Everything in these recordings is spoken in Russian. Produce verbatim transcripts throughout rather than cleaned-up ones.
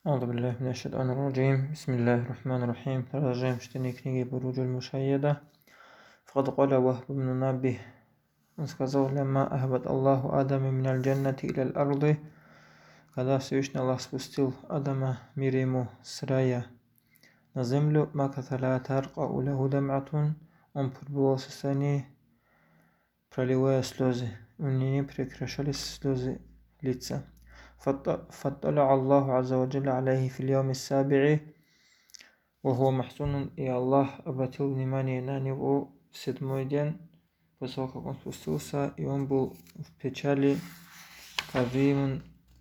أعوذ بالله من الشيطان الرجيم. بسم الله الرحمن الرحيم. Продолжаем чтение книги Буруджуль Мушайяда. فقد قال وهب بن منبه. Он сказал: «Лямма ахбат Аллаху Адама миналь джаннати илял арды». Когда Всевышний Аллах спустил Адама, мир ему, с рая на землю, маката ла таркау лаху дам'атун, он пребывал в состоянии, проливая слезы. У него не прекращались слезы лица. فاطلع الله عز وجل عليه في اليوم السابع وهو محزون, и Аллах обратил внимание на него в седьмой день, после того, как он спустился, и он был в печали, кавимун,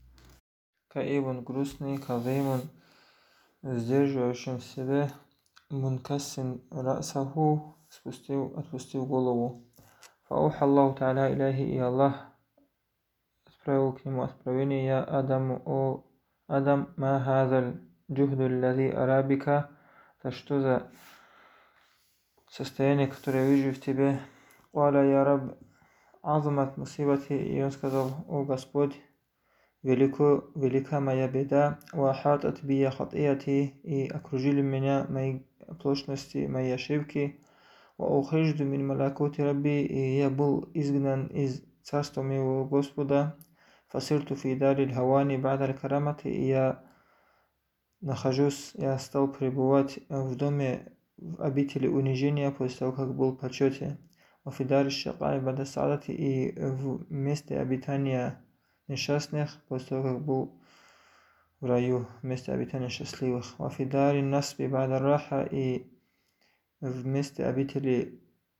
каивун, грустный, кавимун, сдерживающим в себе, мункассин расаху, спустил, отпустил голову. Фауха Аллаху та'аля иляхи, и Аллах отправил к нему откровение: «Я Адаму, о Адам, ма хазаль джухду лази арабика», то что за состояние, которое я вижу в тебе. «Каля я раб азмат мусибати», и он сказал: «О Господь, велико, велика моя беда, ва хатат бия хатияти, и окружили меня мои оплошности, мои ошибки, ва ухриджду мин малакути рабби, и я был изгнан из царства моего Господа, фасирту фи дариль хавани ба'даль карамати, и я нахожусь, я стал пребывать в доме, в обители унижения, после того, как был в почете, вафидар шакай бада садати, и в месте обитания несчастных, после того, как был в раю, в месте обитания счастливых, вафидар насби бада раха, и в месте обители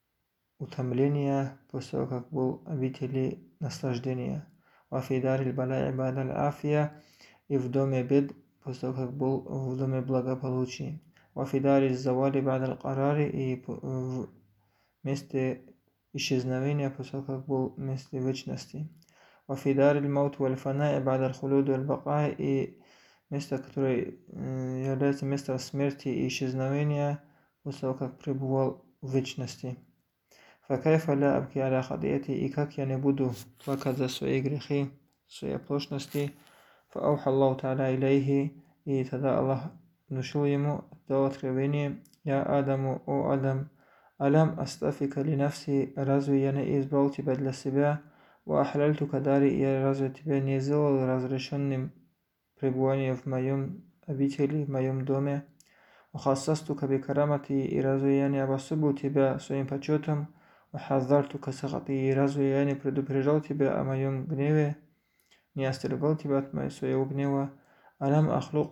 утомления, после того, как был в обители наслаждения, вафидар балай бада афия, и в доме бед, после того, как был в доме благополучия, вафидари завали бадаль карари, и в месте исчезновения, после того, как был в месте вечности, вафидари маут валь фана бадаль хулуд валь бака, и место, которое является местом смерти и исчезновения, после того, как пребывал в вечности. Факайфа ля абки аля хадияти, и как я не буду плакать за свои грехи, свои оплошности. فأوحى الله تعالى إليه, и тогда Аллах внушил ему, дал откровение: «Я Адаму, о Адам, алям астафика ли нафси, разве я не избрал тебя для себя, ва ахляльту кадари, я разве тебя не сделал разрешенным пребывание в моем обители, в моем доме, ва хассасту каби карамати, и разве я не обособил тебя своим почетом, ва хаззарту касахати, и разве я не предупреждал тебя о моем гневе, не остерегал тебя от моего своего гнева, алям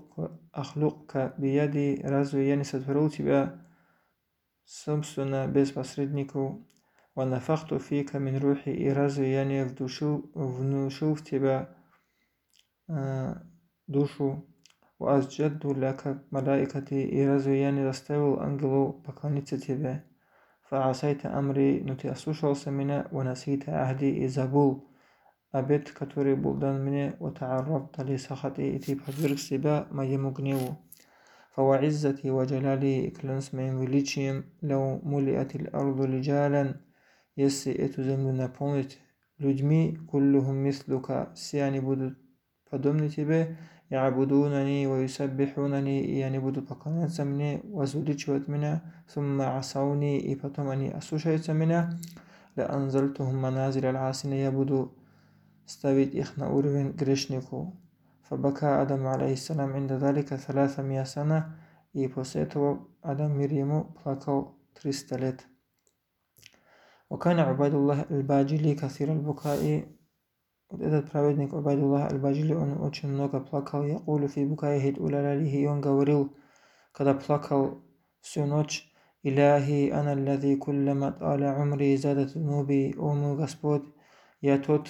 ахлукка бияди, разве я не сотворил тебя собственно без посредников, ва нафахту фика мин рухи, и разве я не вдушил, внушил в тебя э, душу, ва азджадду ляка малаикати, и разве я не заставил ангелов поклониться тебе, фа асайта амри, но ты ослушался меня, ва насита ахди, и забыл обет, который был дан мне, ватааррабта ли сахати, и ты подверг себя моему гневу. Фаваиззати ва джаляли, клянусь моим величием, лау мулиатил арду лиджалян, если эту землю наполнить людьми, куллухум мислука, все они будут подобны тебе, я'будунани ва юсаббихунани, и они будут поклоняться мне, возвеличивать меня, сумма асауни, и потом они ослушаются меня, ла анзальтухум маназиль аль-асини, я буду ставить их на уровень грешников. Фабака Адам алейхиссалам инда далика саляса миясана, и после этого Адам, мир ему, плакал триста лет. Вакана Убайдуллах аль-Баджили касир аль-Букаи, вот этот праведник Убайдуллах аль-Баджили, он очень много плакал, якулю фи букаихи улалалихи, и он говорил, когда плакал всю ночь: «Иляхи ана аллади куллама та'аля умри задат нуби», о мой Господь, я тот,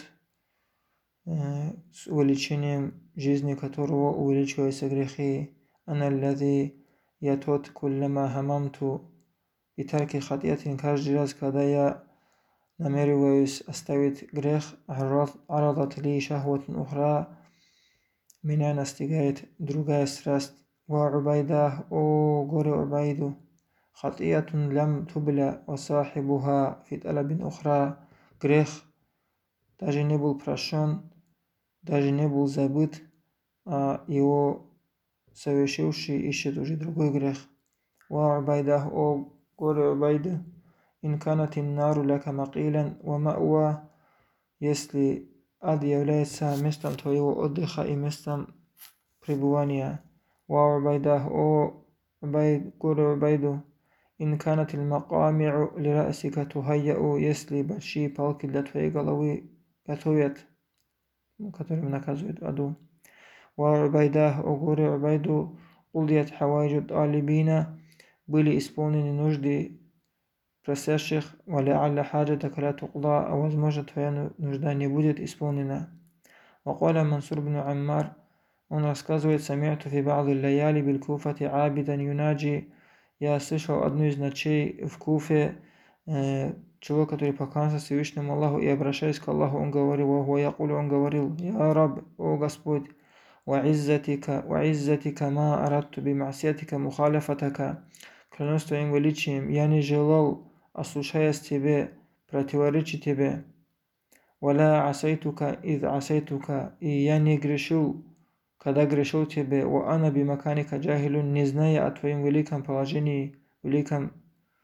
с увеличением жизни которого увеличиваются грехи. Ана аллади, я тот, куллама хамамту битарки хатиятин, каждый раз, когда я намереваюсь оставить грех, арадат ли шахватун ухра, меня настигает другая страсть. Ва убайда, о горе Убайду, хатиятун лям тубля ва сахибуха фит алабин ухра, грех даже не был прощен, даже не был забыт, а его совершивший ищет уже другой грех. Ва Убайдах, о горе Убайды, ин канат иннару ляка макилан ва ма'уа, если ад является местом твоего отдыха и местом пребывания. Ва Убайдах, о Убайд, горе Убайду, ин канат ил маками'у ли расика тухайя'у, если большие палки для твоей головы готовят, которым наказывают в аду. Ва Убайдах, о горе Убайду, улдият хавайджут алибина, были исполнены нужды просящих, валя алля хаджата каля туқда, а возможно твоя нужда не будет исполнена. Вакаля Мансур бн Аммар, он рассказывает, сами'ту фи ба'ди лаяли бил куфати абидан юнаджи, я слышал одну из ночей в Куфе, э, человек, который поклонялся Всевышнему Аллаху и обращаясь к Аллаху, он говорил, ва якулю, он говорил, я Раб, о Господь, ва иззатика, ва иззатика ма арадту би ма'сиятика мухалафатака, клянусь твоим величием, я не желал, ослушаясь тебе, противоречить тебе. Валя асайтука ид асайтука, и я не грешил, когда грешил тебе. Ва ана би маканика джахилун, не зная о твоем великом положении, великом,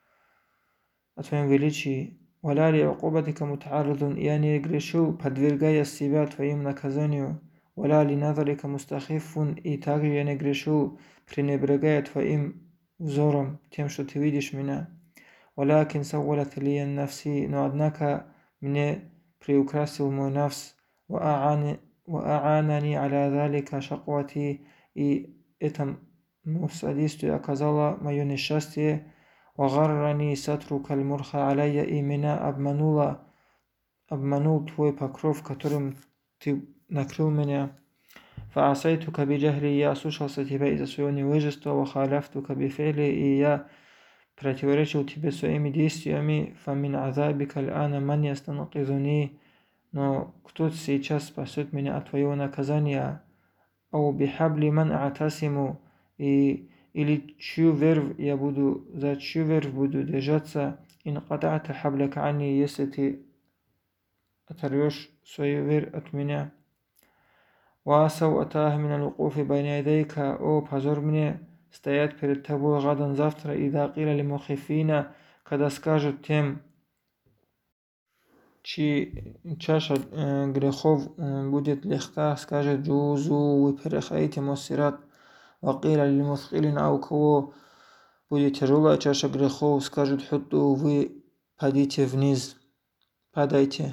о твоем величии. Валя ли укубатика мутааридун, я не грешил, подвергая себя твоим наказанию. Валя ли назарика мустахифун, и также я не грешил, пренебрегая твоим взором, тем, что ты видишь меня. Валякин саввалат лиян нафси, но однако мне приукрасил мой нафс, ва а'анани аля залика шаквати, и этому содействие оказало мое несчастье, ва гаррани сатру кальмурха аляя, и меня обманула, обманул твой покров, которым ты накрыл меня. Фаасайтука биджахли, я ослушался тебя из-за своего невежества, ва халяфтука бифили, и я противоречил тебе своими действиями. Фамин азабика аль-ана ман ястанқизуни, но кто сейчас спасет меня от твоего наказания? Ау бихабли ман атасиму, и или чью верв я буду, за чью верв буду держаться? Ин катата хабляка ани, если ты оторвешь свою верв от меня. Ва асау атах мин аль-укуфи байна ядейка, о позор мне стоят перед тобой гадан завтра, и да киля ли мухифина, когда скажут тем, чьи чаша э, грехов э, будет легка, скажет джузу, вы переходите мосират, вакиля ли мусхилин, а у кого будет тяжелая чаша грехов, скажут хутту, вы падите вниз, падайте.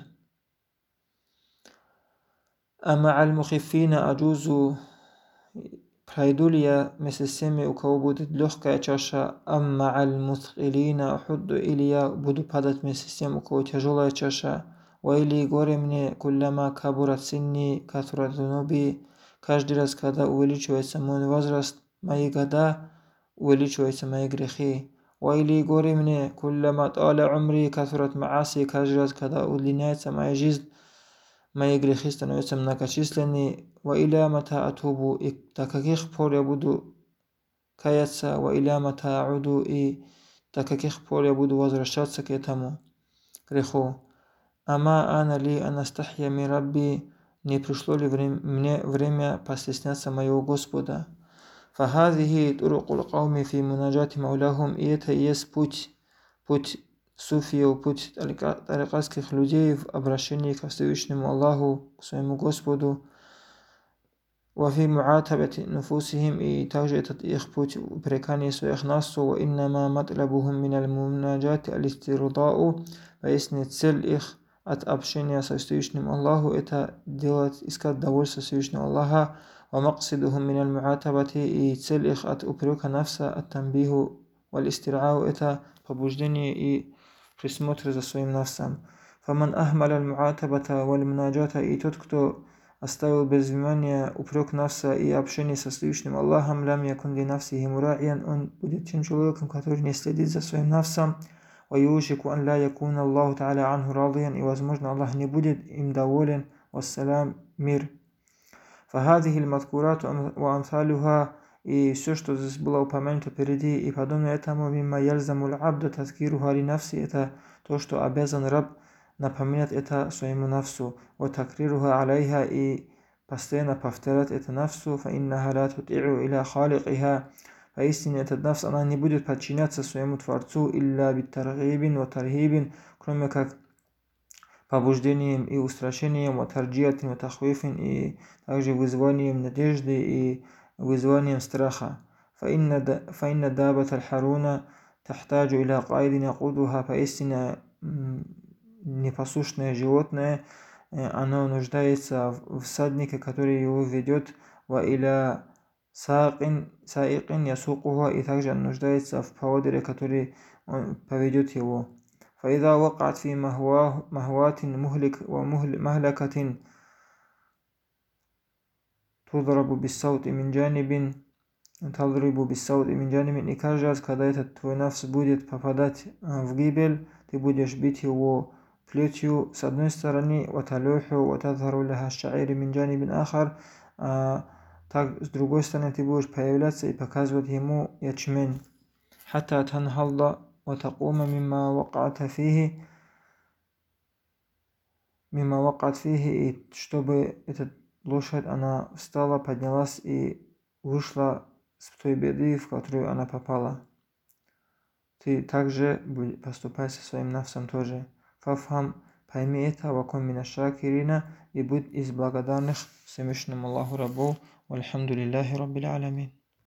Ама аль мухифина аджузу, пройду ли я вместе с теми, у кого будет легкая чаша, амма аль мусхилина худду, или я буду падать вместе с тем, у кого тяжелая чаша. Ва или горе мне, кулляма кабурат синни катурат зунуби, каждый раз, когда увеличивается мой возраст, мои года, увеличиваются мои грехи. Ва или горе мне, кулляма таля умри катурат мааси, каждый раз, когда удлиняется моя жизнь, мои грехи становятся многочисленны. Ва иля мата атубу, и до каких пор я буду каяться, ва иля мата ауду, и до каких пор я буду возвращаться к этому греху. Ама ана ли анастахья ми рабби, не пришло ли время, мне время постесняться моего Господа. Фахазихи турукул кауми фи мунаджати мауляхум, и это и есть путь, путь суфиев, путь тарикатских людей в обращении к Всевышнему Аллаху, к своему Господу. Вафи муатабати нуфусихим, и также этот их путь упрекания своих нafсу. Ва иннама матлабухум миналь мунаджати алистирдау, поясни цель их от общения со Всевышним Аллаху, это делать, искать довольство Всевышнего Аллаха. Ва максидухум миналь муатабати, и цель их от упрека нафса, от тамбиху валь истирау, это побуждение и присмотр за своим нафсом. Фаман ахмаль аль муатабата валь мунаджата, и тот, кто оставил без внимания упрек нафса и общение со Всевышним Аллахом, лям якун ли нафсихи мурa'иян, он будет тем человеком, который не следит за своим нафсом. Ва юшику ан ла якун Аллаху та'аля анху радиян, и возможно Аллах не будет им доволен. Вассалям, мир. Фахадихи аль-маткурат ва амсалюха, и все, что здесь было упомянуто впереди, и подобно этому, мимма яльзаму аль-абда тазкируха ли нафси, это то, что обязан раб напоминать это своему нафсу, ва такрируха алейха, и постоянно повторять это нафсу, فإنها لا تطيع إلى خالقها, поистине этот нафс, она не будет подчиняться своему Творцу, إلا بالترغيب وترهيب, кроме как побуждением и устрашением, وترجية وتخويف, и также вызванием надежды и вызванием страха. فإن دابة الحرون تحتاج إلى قائد يقودها, поистине непослушное животное, оно нуждается в всаднике, который его ведет, وإلى ساق سائق يسوقها, и также оно нуждается в поводыре, который поведет его. فإذا وقعت في مهوات مهلك ومهلكة تضرب بالصوت من جانب تضرب بالصوت من جانب, и каждый раз, когда этот твой нафс будет попадать в гибель, ты будешь бить его плетью с одной стороны, وتلوح وتظهر لها الشعير من جانب آخر, так с другой стороны ты будешь появляться и показывать ему ячмень. حتى تنهض وتقوم مما وقعت فيه مما وقعت فيه, и чтобы эта лошадь, она встала, поднялась и вышла с той беды, в которую она попала. Ты также поступай со своим нафсом тоже. Фафхам, пойми это, вакун мина шакирина, и будь из благодарных Всевышнему Аллаху Раббу, вальхамдулиллахи Раббил Алямин.